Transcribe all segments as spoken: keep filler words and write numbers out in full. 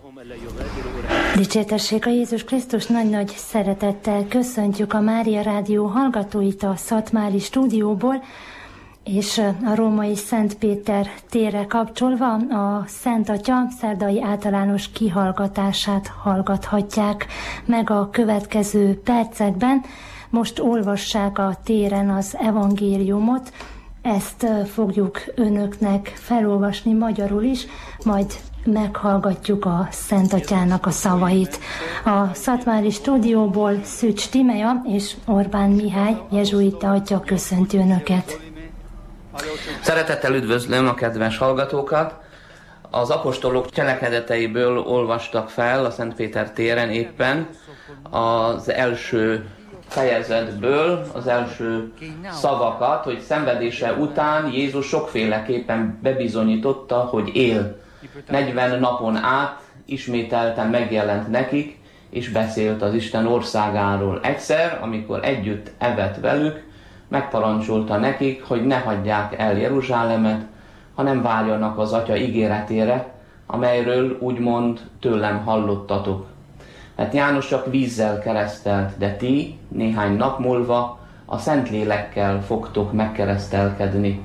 Dicsértessék a Jézus Krisztus, nagy-nagy szeretettel köszöntjük a Mária Rádió hallgatóit a Szatmári stúdióból, és a római Szent Péter térre kapcsolva a Szent Atya szerdai általános kihallgatását hallgathatják meg a következő percekben. Most olvassák a téren az evangéliumot, ezt fogjuk önöknek felolvasni magyarul is, majd meghallgatjuk a Szent Atyának a szavait. A Szatmári stúdióból Szücs Tímea és Orbán Mihály jezsuita atya köszönti önöket. Szeretettel üdvözlöm a kedves hallgatókat! Az apostolok cselekedeteiből olvastak fel a Szent Péter téren éppen az első fejezetből az első szavakat, hogy szenvedése után Jézus sokféleképpen bebizonyította, hogy él. negyven napon át ismételten megjelent nekik, és beszélt az Isten országáról. Egyszer, amikor együtt evett velük, megparancsolta nekik, hogy ne hagyják el Jeruzsálemet, hanem várjanak az Atya ígéretére, amelyről úgymond tőlem hallottatok. Mert János csak vízzel keresztelt, de ti néhány nap múlva a Szentlélekkel fogtok megkeresztelkedni.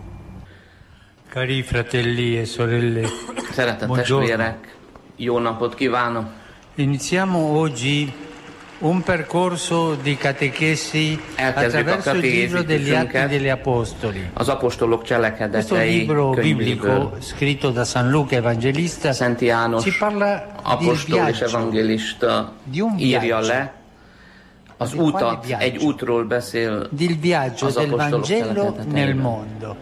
Cari fratelli e sorelle, Szeretett testvérek, jó napot kívánok! Iniziamo oggi un percorso di catechesi attraverso il libro degli Atti degli Apostoli. Az apostolok cselekedetei Questo libro biblico könyvéből. Scritto da San Luca Evangelista Szent János ci parla apostol és del evangélista írja le az útat, egy útról beszél del viaggio az del apostolok Vangelo nel cselekedeteiben. mondo.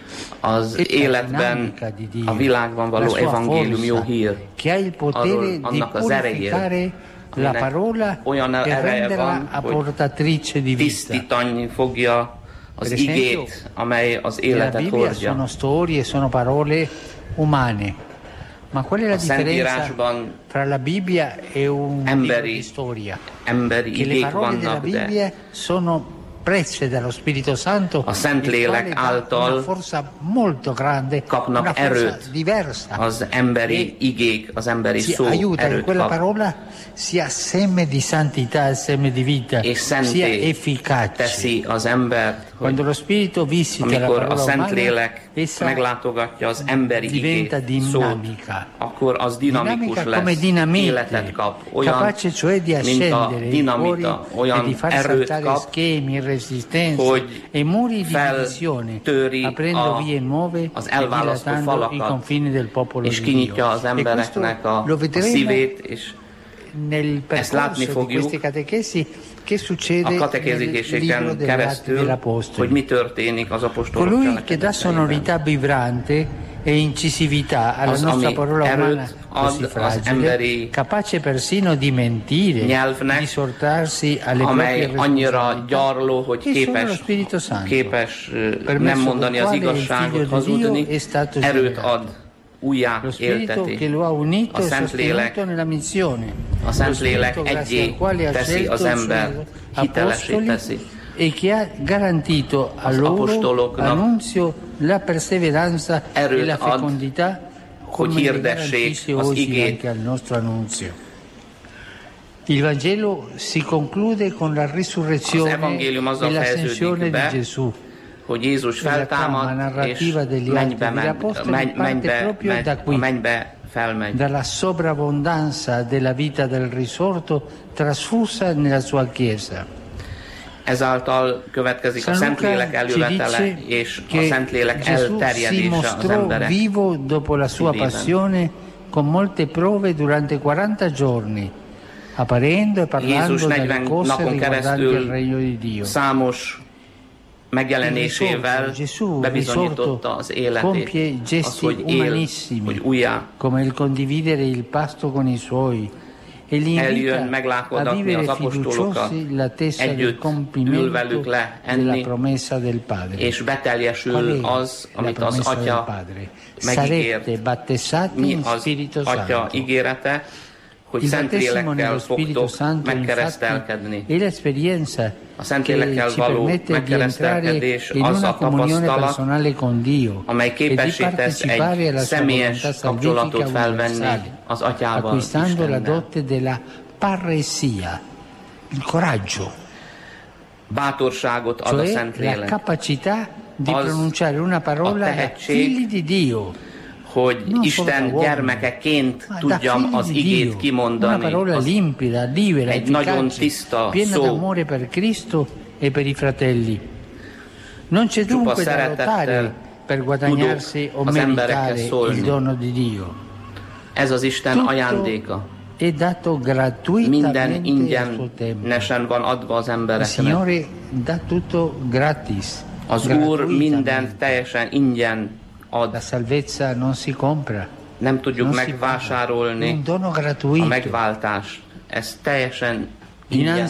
Az életben, a világban való evangélium jó hír, arról annak az erejéről, la parola olyan ereje van, hogy tisztítani fogja az igét, amely az életet hordja. Sono storie, sono parole umane. Ma qual è la differenza tra la Bibbia e un libro di storia? Emberi Che le igék parole della vannak, Bibbia de sono presse dallo Spirito Santo, a Szentlélek által una forza molto grande, kapnak una forza erőt. diversa. Az emberi igék, az emberi Si szó aiuta che erőt quella kap, parola sia seme di santità, seme di vita, és sia szenté efficace. teszi az embert, Quando lo Spirito visita la amikor a parola umana, Szentlélek essa meglátogatja az emberi diventa igét, szót, dinamica. akkor az dinamikus Dinamica come lesz, dinamite, életet kap, olyan, capace cioè di mint a accendere i dinamita, cuori olyan e di far erőt saltare kap, schemi, resistenze hogy e muri di divisione, feltöri aprendo a- vie nuove az e elválasztó dilatando i falakat, confini del popolo és di Dio. kinyitja az E embereknek a, questo lo a vedremo szívét, és nel ezt látni percorso di fogjuk questi catechesi che succede a nel libro katekéziseken degli Atti keresztül, degli hogy Apostoli. mi történik az apostolok Colui che dà cselekedeteiben. sonorità vibrante e incisività alla Az, nostra ami parola umana erőt ad così az fragile, emberi capace persino di mentire, nyelvnek, di sortarsi alle amely proprie annyira responsabilità, gyarló, hogy e solo lo képes, Spirito Santo, képes ö, per nem mezzo mondani del az quale il igazságot, Figlio di hazudni, Dio è stato erőt generato. ad, újjá Lo Spirito élteti. che lo ha unito A e Szentlélek, sostenuto nella missione. a Lo Szentlélek Spirito grazie egyé al quale ha teszi scelto az i ember, suoi hitelessé apostoli teszi. e che ha garantito a Az loro apostoloknak annunzio la perseveranza e erőt la ad, fecondità hogy come le hirdessék garantisce az oggi igét. anche al nostro annunzio. Il Vangelo si conclude con la Az risurrezione evangélium e azzal l'ascensione fejeződik di be, Gesù. hogy Jézus La trama feltámad, és narrativa degli mennybe, Atti degli ment, Apostoli menny, parte mennybe, proprio menny, da a qui. mennybe felmegy. Dalla sovrabbondanza della vita del risorto trasfusa nella sua Chiesa. Ezáltal következik a Szentlélek elővetele és a Szentlélek elterjedése az emberek vivo dopo la sua szívében. passione con molte prove durante quaranta giorni, apparendo e parlando Jézus delle negyven cose napon riguardanti il keresztül regno di Dio. számos megjelenésével bebizonyította az életét, az, hogy él, hogy újjá come il condividere il pasto con i suoi. E li eljön invita a meglátogatni vivere az apostolokat, fiduciosi l'attesa del együtt ül compimento velük le della enni, promessa del Padre. és beteljesül az, amit az Atya megígért. Sarete battezzati Mi in az Spirito Atya Santo. ígérete, hogy Szentlélekkel fogtok megkeresztelkedni. A Szentlélekkel való megkeresztelkedés az a tapasztalat, amely képessé tesz egy személyes kapcsolatot felvenni az Atyával, Istennel. Bátorságot ad a Szentlélek. Az a tehetség, hogy Isten gyermekeként tudjam az igét kimondani. Az egy nagyon tiszta szó. Csupa szeretettel tudok az emberekhez szólni. Ez az Isten ajándéka. Minden ingyenesen van adva az embereknek. Az Úr mindent teljesen ingyen ad. Nem tudjuk megvásárolni a megváltást. Ez teljesen ingyen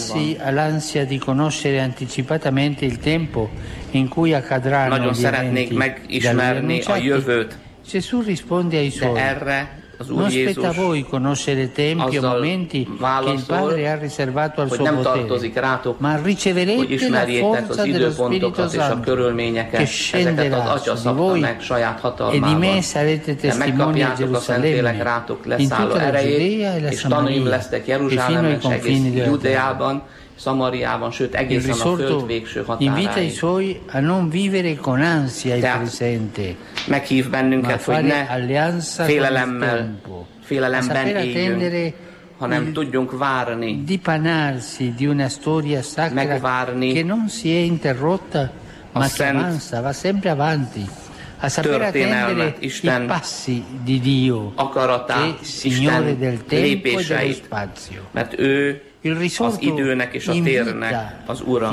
van. Nagyon szeretnék megismerni a jövőt, de erre az Úr Jézus azzal válaszol, hogy nem tartozik rátok, hogy ismerjétek az időpontokat és a körülményeket, ezeket az Atya szabta meg saját hatalmával. De megkapjátok a Szentlélek rátok leszálló erejét, és tanúim lesztek Jeruzsálemben és egész Judeában, Szamariában, sőt egészen a föld végső határáig. Tehát meghív bennünket, hogy ne félelemmel, félelemben éljünk, hanem tudjunk várni, megvárni a szent történelmet, Isten akaratát, Isten lépéseit, mert ő az időnek és a térnek az Ura.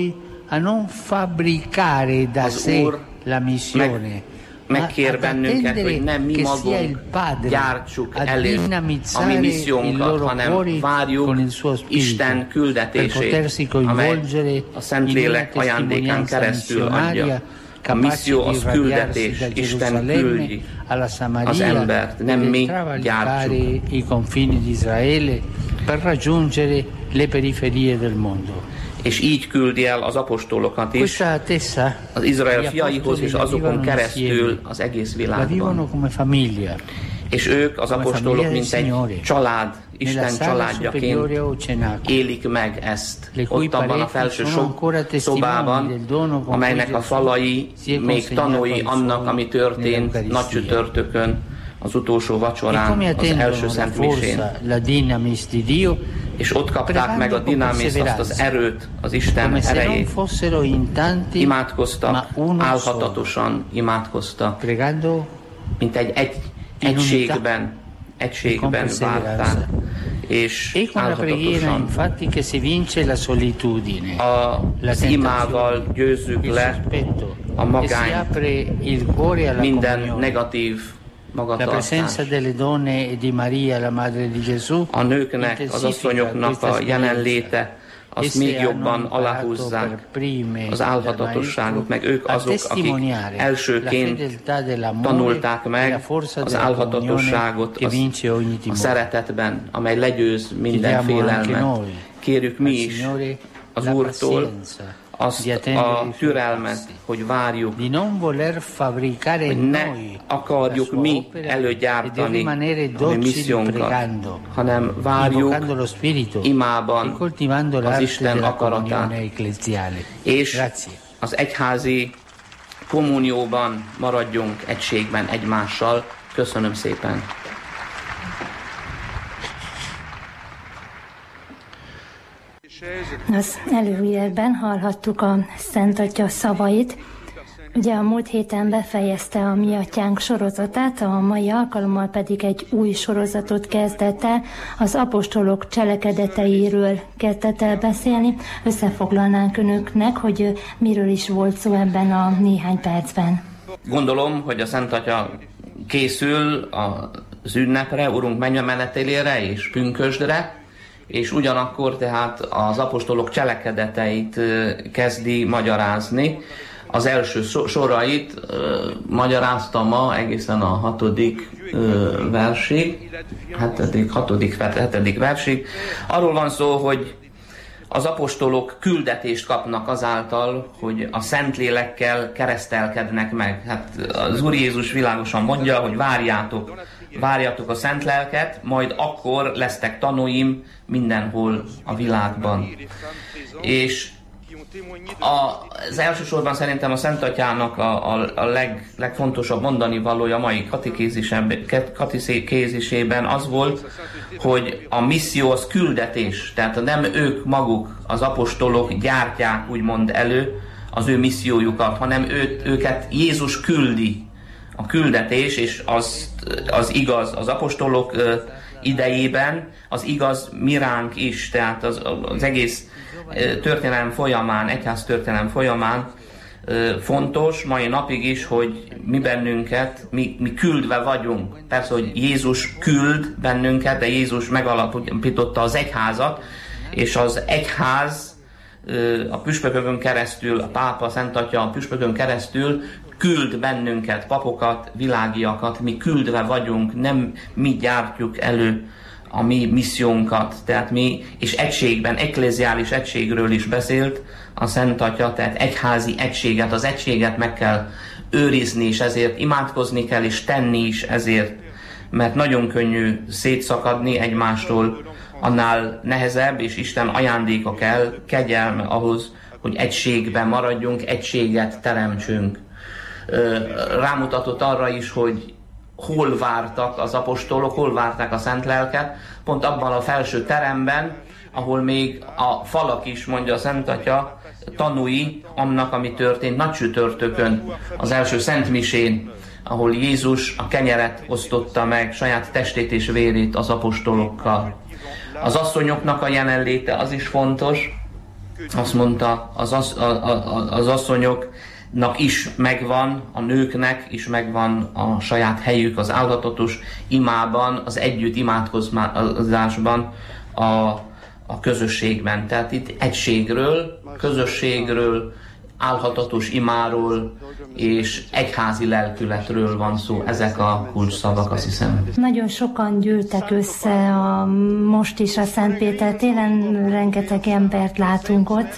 Az Úr meg, megkér bennünket, hogy nem mi magunk gyártsuk elő a mi missziónkat, hanem várjuk Isten küldetését, amely a Szentlélek ajándékán keresztül adja. A misszió az küldetés, Isten küldi az embert, nem mi gyártsuk. És így küldi el az apostolokat is az Izrael fiaihoz, és azokon keresztül az egész világban. És ők, az apostolok, mint egy család, Isten családjaként élik meg ezt. Ott abban a felső szobában, amelynek a falai még tanúi annak, ami történt nagy csütörtökön, az utolsó vacsorán, az első szent misén. És ott kapták meg a dinamiszt, azt az erőt, az Isten erejét. Imádkoztak, álhatatosan imádkoztak, mint egy, egy egységben, egységben várták, és álhatatosan. Az imával győzzük le a magányt, minden negatív magatartás. A nőknek, az asszonyoknak a jelenléte, azt még jobban aláhúzzák az álhatatosságot, meg ők azok, akik elsőként tanulták meg az álhatatosságot az, a szeretetben, amely legyőz minden félelmet. Kérjük mi is az Úrtól azt a türelmet, hogy várjuk, hogy ne akarjuk mi előgyártani a mi missziónkat, hanem várjuk imában az Isten akaratát, és az egyházi kommunióban maradjunk egységben egymással. Köszönöm szépen! Az előírben hallhattuk a Szent Atya szavait. Ugye a múlt héten befejezte a Mi Atyánk sorozatát, a mai alkalommal pedig egy új sorozatot kezdett el, az apostolok cselekedeteiről kezdett el beszélni. Összefoglalnánk önöknek, hogy miről is volt szó ebben a néhány percben. Gondolom, hogy a Szent Atya készül az ünnepre, Urunk mennymenetelére és pünkösdre, és ugyanakkor tehát az apostolok cselekedeteit kezdi magyarázni. az első sorait ö, magyarázta ma egészen a hatodik ö, versig, hetedik, hatodik, hetedik versig. Arról van szó, hogy az apostolok küldetést kapnak azáltal, hogy a Szentlélekkel keresztelkednek meg. Hát az Úr Jézus világosan mondja, hogy várjátok, várjátok a Szentlelket, majd akkor lesztek tanúim mindenhol a világban. És a, az elsősorban szerintem a Szent Atyának a, a, a leg, legfontosabb mondani valója a mai katekézisében az volt, hogy a misszió az küldetés, tehát nem ők maguk, az apostolok gyártják úgymond elő az ő missziójukat, hanem ő, őket Jézus küldi. A küldetés, és az, az igaz az apostolok idejében, az igaz miránk is, tehát az, az egész történelem folyamán, egyház történelem folyamán fontos, mai napig is, hogy mi bennünket, mi, mi küldve vagyunk. Persze, hogy Jézus küld bennünket, de Jézus megalapította az egyházat, és az egyház a püspökökön keresztül, a pápa, a Szent Atya a püspökön keresztül küld bennünket, papokat, világiakat, mi küldve vagyunk, nem mi gyártjuk elő a mi missziónkat, tehát mi, és egységben, ekkléziális egységről is beszélt a Szent Atya, tehát egyházi egységet, az egységet meg kell őrizni, és ezért imádkozni kell, és tenni is ezért, mert nagyon könnyű szétszakadni egymástól, annál nehezebb, és Isten ajándéka kell, kegyelme ahhoz, hogy egységben maradjunk, egységet teremtsünk. Rámutatott arra is, hogy hol vártak az apostolok, hol várták a Szent Lelket, pont abban a felső teremben, ahol még a falak is, mondja a Szent Atya, tanúi annak, ami történt nagycsütörtökön, az első szentmisén, ahol Jézus a kenyeret osztotta meg, saját testét és vérét az apostolokkal. Az asszonyoknak a jelenléte az is fontos, azt mondta, az, az, az asszonyoknak is megvan, a nőknek is megvan a saját helyük az áldozatos imában, az együtt imádkozásban, a, a közösségben. Tehát itt egységről, közösségről, álhatatos imáról és egyházi lelkületről van szó. Ezek a kulcsszavak, azt hiszem. Nagyon sokan gyűltek össze a, most is a Szent Péter téren, rengeteg embert látunk ott.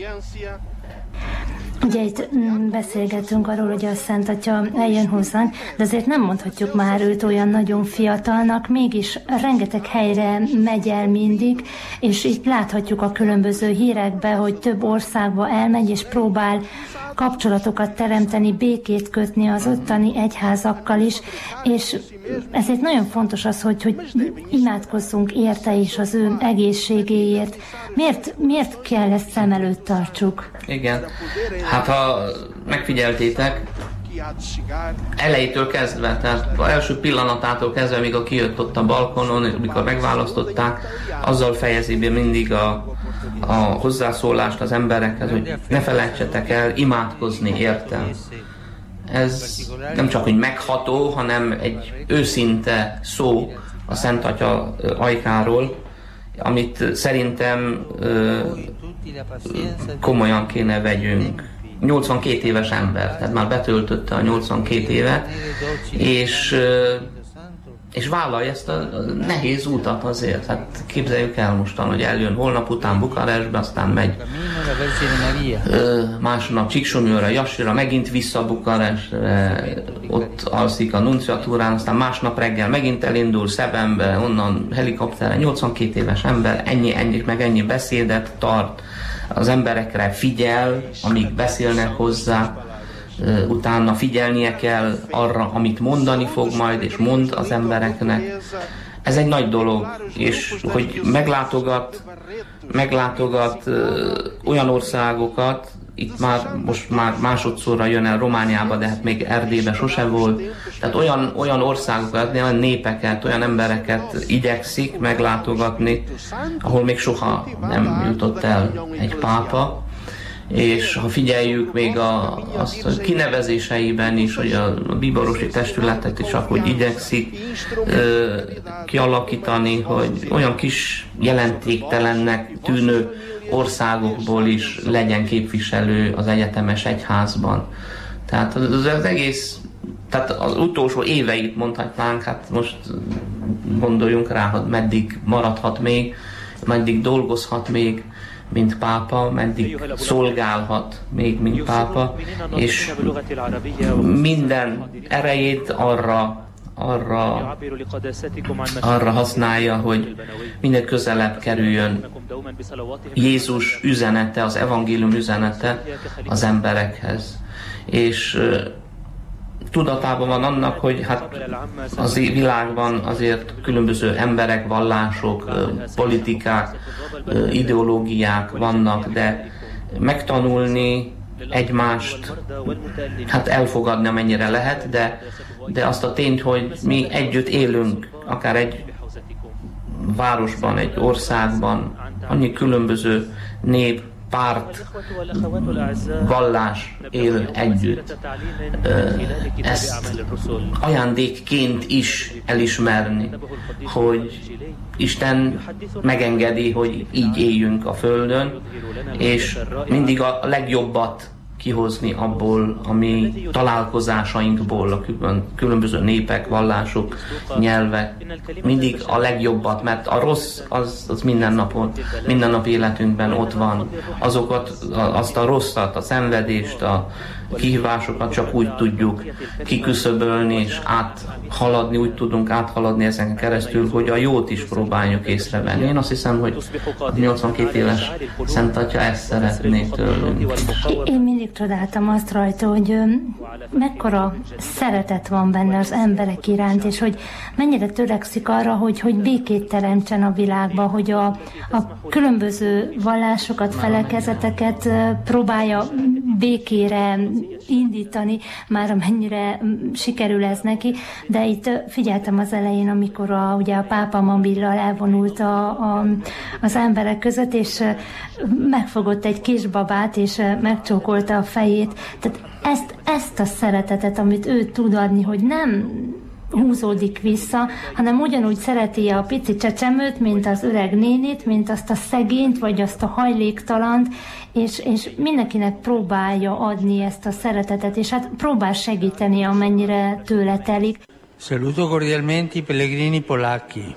Ugye itt beszélgetünk arról, hogy a Szent Atya eljön hozzánk, de azért nem mondhatjuk már őt olyan nagyon fiatalnak, mégis rengeteg helyre megy el mindig, és itt láthatjuk a különböző hírekben, hogy több országba elmegy, és próbál kapcsolatokat teremteni, békét kötni az ottani egyházakkal is, és ezért nagyon fontos az, hogy, hogy imádkozzunk érte és az ő egészségéért. Miért, miért kell ezt szem előtt tartsuk? Igen, hát ha megfigyeltétek, elejétől kezdve, tehát az első pillanatától kezdve, amikor kijött ott a balkonon, amikor megválasztották, azzal fejezi be mindig a, a hozzászólást az emberekhez, hogy ne felejtsetek el imádkozni értem. Ez nem csak, hogy megható, hanem egy őszinte szó a Szent Atya ajkáról, amit szerintem ö, komolyan kéne vegyünk. nyolcvankét éves ember, tehát már betöltötte a nyolcvankét évet, és, és vállalja ezt a nehéz útat azért. Hát képzeljük el mostan, hogy eljön holnap után Bukarestbe, aztán megy másnap Csíksomlyóra, Jassira, megint vissza Bukarestre, ott alszik a nunciatúrán, aztán másnap reggel megint elindul Szebenbe, onnan helikopterre, nyolcvankét éves ember, ennyi, ennyi, meg ennyi beszédet tart, az emberekre figyel, amíg beszélnek hozzá, utána figyelnie kell arra, amit mondani fog majd, és mond az embereknek. Ez egy nagy dolog, és hogy meglátogat, meglátogat olyan országokat, itt már most már másodszorra jön el Romániába, de hát még Erdélyben sose volt. Tehát olyan, olyan országokat, olyan népeket, olyan embereket igyekszik meglátogatni, ahol még soha nem jutott el egy pápa. És ha figyeljük még a, azt a kinevezéseiben is, hogy a, a bíborosi testületet is akkor igyekszik ö, kialakítani, hogy olyan kis jelentéktelennek tűnő országokból is legyen képviselő az egyetemes egyházban. Tehát az, az egész, tehát az utolsó éveit mondhatnánk, hát most gondoljunk rá, hogy meddig maradhat még, meddig dolgozhat még, mint pápa, meddig szolgálhat még, mint pápa, és minden erejét arra, arra, arra használja, hogy minél közelebb kerüljön Jézus üzenete, az evangélium üzenete az emberekhez. És tudatában van annak, hogy hát az világban azért különböző emberek, vallások, politikák, ideológiák vannak, de megtanulni egymást, hát elfogadni amennyire lehet, de, de azt a tényt, hogy mi együtt élünk, akár egy városban, egy országban, annyi különböző nép, párt, vallás él együtt. Ezt ajándékként is elismerni, hogy Isten megengedi, hogy így éljünk a Földön, és mindig a legjobbat kihozni abból, a mi találkozásainkból, a különböző népek, vallások, nyelvek, mindig a legjobbat, mert a rossz az, az minden napon, minden nap életünkben ott van. Azokat, azt a rosszat, a szenvedést, a kihívásokat csak úgy tudjuk kiküszöbölni és áthaladni, úgy tudunk áthaladni ezen keresztül, hogy a jót is próbáljuk észrevenni. Én azt hiszem, hogy nyolcvankét éves Szent Atya ezt szeretné tőlünk. Én mindig csodáltam azt rajta, hogy mekkora szeretet van benne az emberek iránt, és hogy mennyire törekszik arra, hogy, hogy békét teremtsen a világba, hogy a, a különböző vallásokat, felekezeteket próbálja békére indítani, már amennyire sikerül ez neki, de itt figyeltem az elején, amikor a, ugye a pápa Mobillal elvonult a, a, az emberek között, és megfogott egy kisbabát, és megcsókolta a fejét. Tehát ezt, ezt a szeretetet, amit ő tud adni, hogy nem húzódik vissza, hanem ugyanúgy szereti a pici csecsemőt, mint az öreg nénit, mint azt a szegényt, vagy azt a hajléktalant, és, és mindenkinek próbálja adni ezt a szeretetet, és hát próbál segíteni, amennyire tőle telik. Saluto cordialmente i pellegrini polacchi.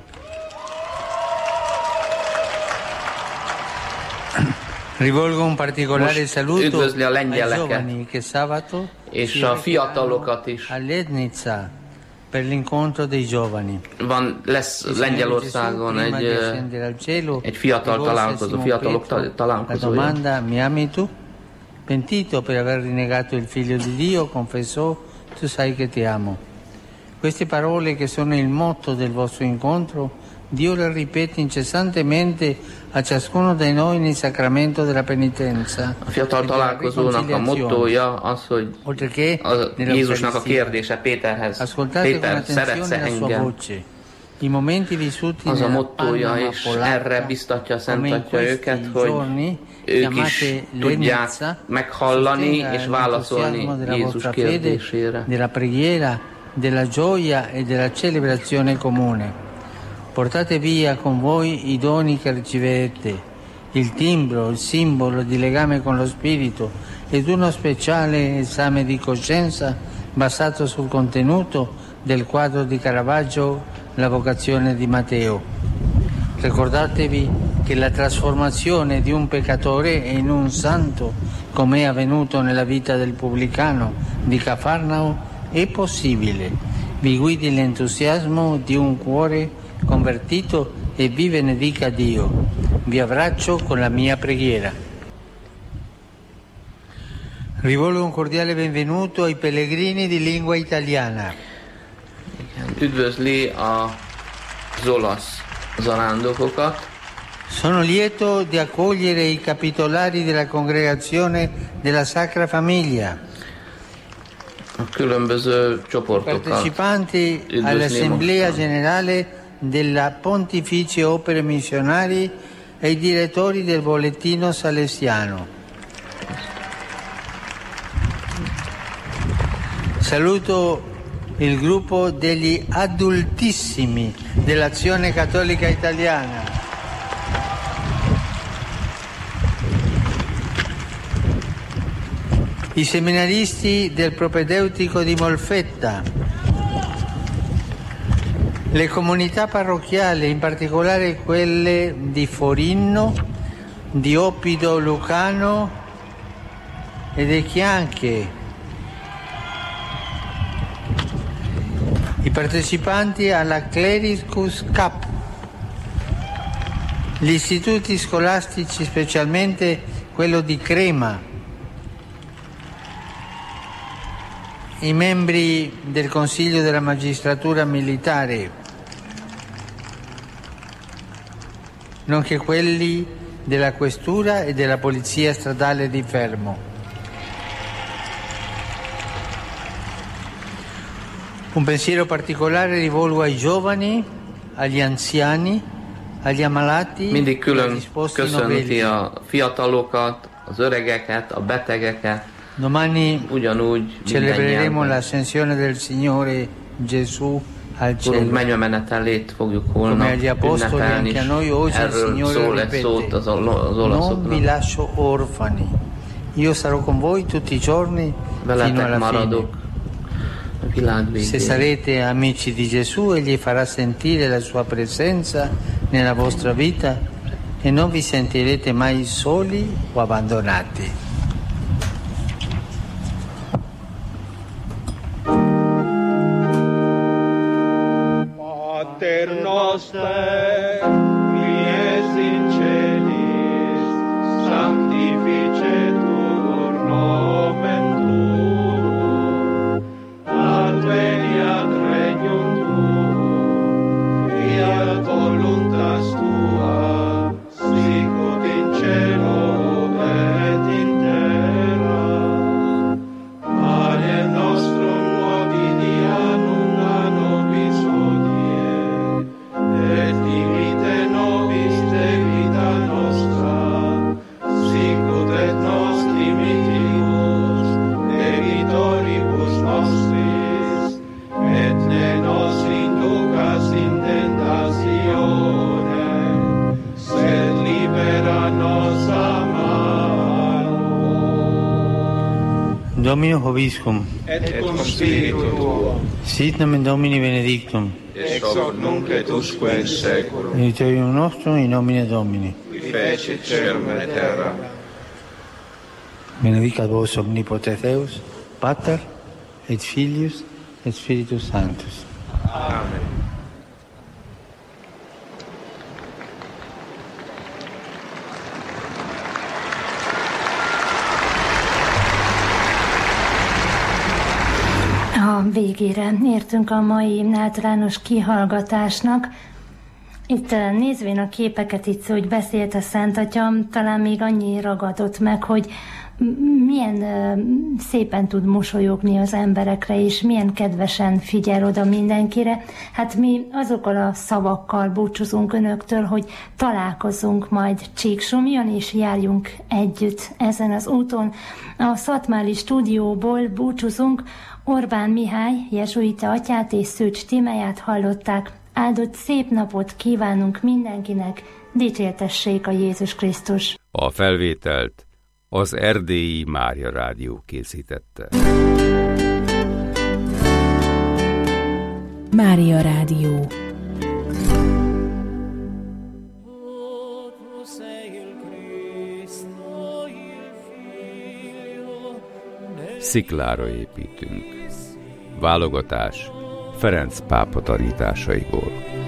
Rivolgo un particolare saluto ai giovani che sabato és a fiatalokat is. A Lednica per l'incontro dei giovani. Van, lesz Lengyelországon egy, egy fiatal találkozó, fiatalok találkozója. La domanda, mi ami tu? Pentito per aver rinnegato il figlio di Dio, confessò, tu sai che ti amo. Queste parole che sono il motto del vostro incontro, Dio le ripete incessantemente a ciascuno di noi nel sacramento della penitenza. A fiatal találkozónak a mottója az, hogy a Jézusnak a kérdése Péterhez. Péter, szeretsz-e engem? Az a mottója, és erre biztatja a Szent Atya őket, hogy ők is tudják meghallani és válaszolni Jézus kérdésére. Della preghiera, della gioia e della celebrazione comune. Portate via con voi i doni che ricevete, il timbro, il simbolo di legame con lo Spirito ed uno speciale esame di coscienza basato sul contenuto del quadro di Caravaggio, La vocazione di Matteo. Ricordatevi che la trasformazione di un peccatore in un santo, come è avvenuto nella vita del pubblicano di Cafarnao, è possibile. Vi guidi l'entusiasmo di un cuore convertito e vi benedica Dio. Vi abbraccio con la mia preghiera. Rivolgo un cordiale benvenuto ai pellegrini di lingua italiana. Üdvözli az olasz zarándokokat. Sono lieto di accogliere i capitolari della congregazione della Sacra Famiglia. A különböző csoportokat. Partecipanti all'Assemblea Generale della Pontificie Opere Missionari e i direttori del Bollettino Salesiano. Saluto il gruppo degli adultissimi dell'Azione Cattolica Italiana. i seminaristi del propedeutico di Molfetta, le comunità parrocchiali, in particolare quelle di Forinno, di Oppido Lucano e di Chianche, i partecipanti alla Clericus Cup, gli istituti scolastici, specialmente quello di Crema, i membri del Consiglio della Magistratura Militare, nonché quelli della Questura e della Polizia Stradale di Fermo. Un pensiero particolare rivolgo ai giovani, agli anziani, agli ammalati. Mindig külön köszönti a fiatalokat, az öregeket, a betegeket. Domani ugyanúgy celebreremo l'ascensione del Signore Gesù al cielo. Mennymenetelét fogjuk holnap ünnepelni, erről szól egy szót az olaszoknak. Non vi lascio orfani, io sarò con voi tutti i giorni fino alla fine. Se sarete amici di Gesù, egli farà sentire la sua presenza nella vostra vita e non vi sentirete mai soli o abbandonati. Pater noster, qui es in celis, sanctificetur nomen tuum, adveniat regnum tuum, fiat voluntas tua, sicut in cielo et in terra. Pane nostrum quotidianum da nobis hodie, et dimite nobis debita nostra, sicut et nos dimitimus debitoribus nostris, et ne nos inducas in tentationem, sed libera nos a malo. Domino Hoviscum, Et cum spiritu tuo, sit nomen Domini benedictum, ex hoc nunc et usque in saeculum, aiuterium nostrum in nomine Domini. qui fecit caelum et terra. Benedicat vos omnipotens Deus, Pater et Filius et Spiritus Sanctus. Amen. A végére értünk a mai általános kihallgatásnak. Itt nézvén a képeket, itt szó, hogy beszélt a Szent Atya, talán még annyi ragadott meg, hogy milyen szépen tud mosolyogni az emberekre, és milyen kedvesen figyel oda mindenkire. Hát mi azokkal a szavakkal búcsúzunk önöktől, hogy találkozunk majd Csíksomjon, és járjunk együtt ezen az úton. A Szatmári stúdióból búcsúzunk. Orbán Mihály, jezsuita atyát és Szőcs Tímeát hallották. Áldott szép napot kívánunk mindenkinek, dicsértessék a Jézus Krisztus. A felvételt az Erdélyi Mária Rádió készítette. Mária Rádió. Sziklára építünk. Válogatás Ferenc pápa tanításaiból.